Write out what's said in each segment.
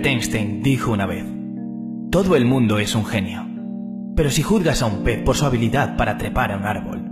Einstein dijo una vez: todo el mundo es un genio, pero si juzgas a un pez por su habilidad para trepar a un árbol,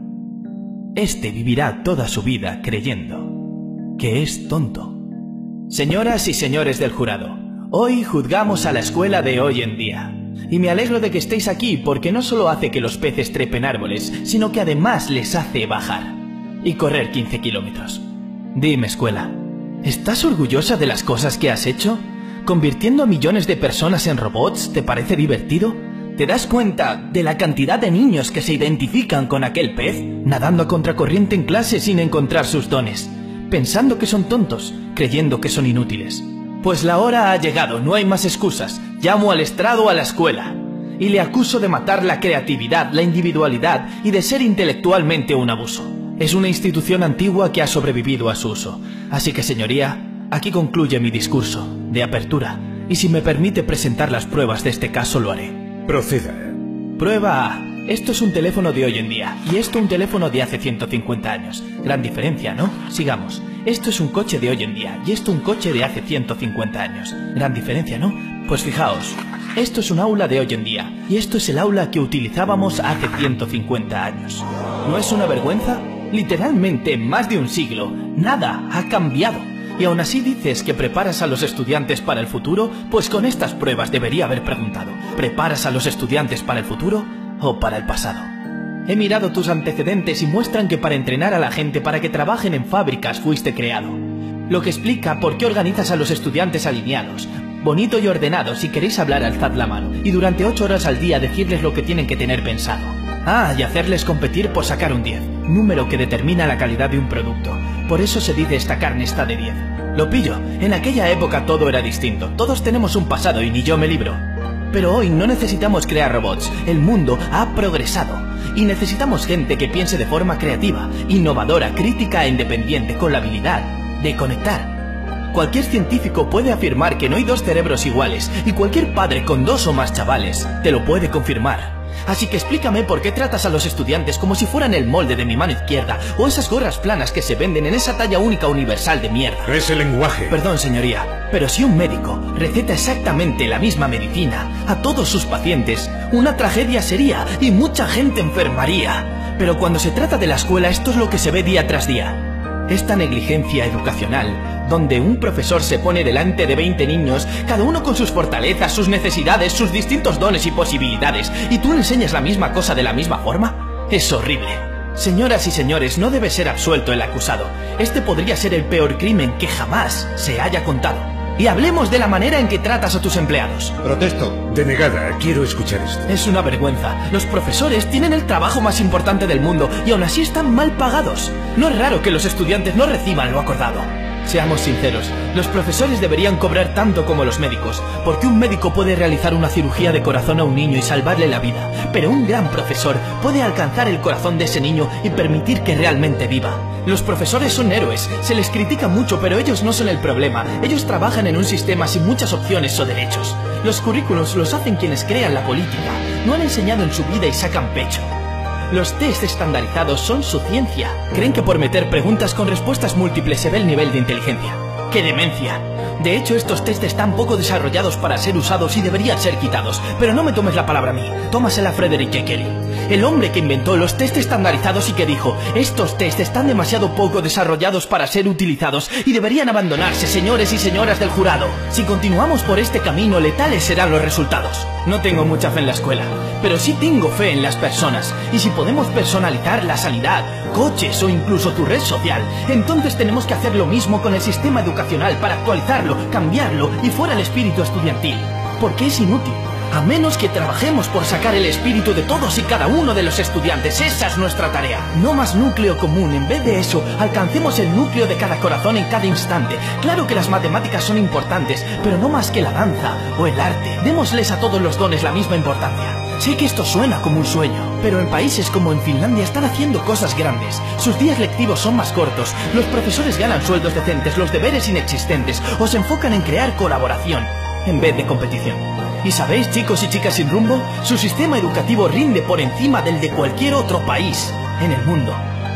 este vivirá toda su vida creyendo que es tonto. Señoras y señores del jurado, hoy juzgamos a la escuela de hoy en día. Y me alegro de que estéis aquí porque no solo hace que los peces trepen árboles, sino que además les hace bajar y correr 15 kilómetros. Dime, escuela, ¿estás orgullosa de las cosas que has hecho? ¿Convirtiendo a millones de personas en robots te parece divertido? ¿Te das cuenta de la cantidad de niños que se identifican con aquel pez, nadando a contracorriente en clase sin encontrar sus dones, pensando que son tontos, creyendo que son inútiles? Pues la hora ha llegado, no hay más excusas. Llamo al estrado a la escuela y le acuso de matar la creatividad, la individualidad y de ser intelectualmente un abuso. Es una institución antigua que ha sobrevivido a su uso. Así que, señoría, aquí concluye mi discurso de apertura y si me permite presentar las pruebas de este caso lo haré. Proceda. Prueba A. Esto es un teléfono de hoy en día y esto un teléfono de hace 150 años. Gran diferencia, ¿no? Sigamos. Esto es un coche de hoy en día y esto un coche de hace 150 años. Gran diferencia, ¿no? Pues fijaos, esto es un aula de hoy en día y esto es el aula que utilizábamos hace 150 años. ¿No es una vergüenza? Literalmente en más de un siglo, nada ha cambiado. Y aún así dices que preparas a los estudiantes para el futuro, pues con estas pruebas debería haber preguntado: ¿preparas a los estudiantes para el futuro o para el pasado? He mirado tus antecedentes y muestran que para entrenar a la gente para que trabajen en fábricas fuiste creado. Lo que explica por qué organizas a los estudiantes alineados, bonito y ordenado. Si queréis hablar, alzad la mano y durante 8 horas al día decirles lo que tienen que tener pensado. Ah, y hacerles competir por sacar un 10, número que determina la calidad de un producto. Por eso se dice esta carne está de 10. Lo pillo, en aquella época todo era distinto. Todos tenemos un pasado y ni yo me libro. Pero hoy no necesitamos crear robots, el mundo ha progresado. Y necesitamos gente que piense de forma creativa, innovadora, crítica e independiente, con la habilidad de conectar. Cualquier científico puede afirmar que no hay dos cerebros iguales, y cualquier padre con 2 o más chavales te lo puede confirmar. Así que explícame por qué tratas a los estudiantes como si fueran el molde de mi mano izquierda o esas gorras planas que se venden en esa talla única universal de mierda. Es el lenguaje. Perdón, señoría, pero si un médico receta exactamente la misma medicina a todos sus pacientes, una tragedia sería y mucha gente enfermaría. Pero cuando se trata de la escuela, esto es lo que se ve día tras día. Esta negligencia educacional, donde un profesor se pone delante de 20 niños, cada uno con sus fortalezas, sus necesidades, sus distintos dones y posibilidades, y tú le enseñas la misma cosa de la misma forma, es horrible. Señoras y señores, no debe ser absuelto el acusado. Este podría ser el peor crimen que jamás se haya contado. Y hablemos de la manera en que tratas a tus empleados. Protesto. Denegada, quiero escuchar esto. Es una vergüenza. Los profesores tienen el trabajo más importante del mundo y aún así están mal pagados. No es raro que los estudiantes no reciban lo acordado. Seamos sinceros, los profesores deberían cobrar tanto como los médicos, porque un médico puede realizar una cirugía de corazón a un niño y salvarle la vida, pero un gran profesor puede alcanzar el corazón de ese niño y permitir que realmente viva. Los profesores son héroes, se les critica mucho, pero ellos no son el problema. Ellos trabajan en un sistema sin muchas opciones o derechos. Los currículos los hacen quienes crean la política, no han enseñado en su vida y sacan pecho. Los test estandarizados son su ciencia. Creen que por meter preguntas con respuestas múltiples se ve el nivel de inteligencia. ¡Qué demencia! De hecho, estos test están poco desarrollados para ser usados y deberían ser quitados. Pero no me tomes la palabra a mí, tómasela a Frederick J. Kelly, el hombre que inventó los test estandarizados y que dijo: estos test están demasiado poco desarrollados para ser utilizados y deberían abandonarse, señores y señoras del jurado. Si continuamos por este camino, letales serán los resultados. No tengo mucha fe en la escuela, pero sí tengo fe en las personas. Y si podemos personalizar la sanidad, coches o incluso tu red social, entonces tenemos que hacer lo mismo con el sistema educacional para actualizarlo, cambiarlo y fuera el espíritu estudiantil. Porque es inútil, a menos que trabajemos por sacar el espíritu de todos y cada uno de los estudiantes. Esa es nuestra tarea. No más núcleo común, en vez de eso, alcancemos el núcleo de cada corazón en cada instante. Claro que las matemáticas son importantes, pero no más que la danza o el arte. Démosles a todos los dones la misma importancia. Sé que esto suena como un sueño, pero en países como en Finlandia están haciendo cosas grandes. Sus días lectivos son más cortos, los profesores ganan sueldos decentes, los deberes inexistentes, o se enfocan en crear colaboración en vez de competición. Y sabéis, chicos y chicas sin rumbo, su sistema educativo rinde por encima del de cualquier otro país en el mundo.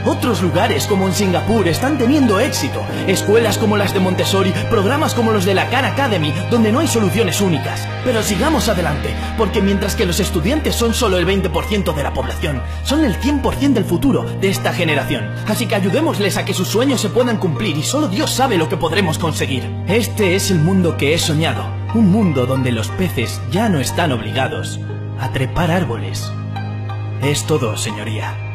Otros lugares, como en Singapur, están teniendo éxito. Escuelas como las de Montessori, programas como los de la Khan Academy, donde no hay soluciones únicas. Pero sigamos adelante, porque mientras que los estudiantes son solo el 20% de la población, son el 100% del futuro de esta generación. Así que ayudémosles a que sus sueños se puedan cumplir y solo Dios sabe lo que podremos conseguir. Este es el mundo que he soñado. Un mundo donde los peces ya no están obligados a trepar árboles. Es todo, señoría.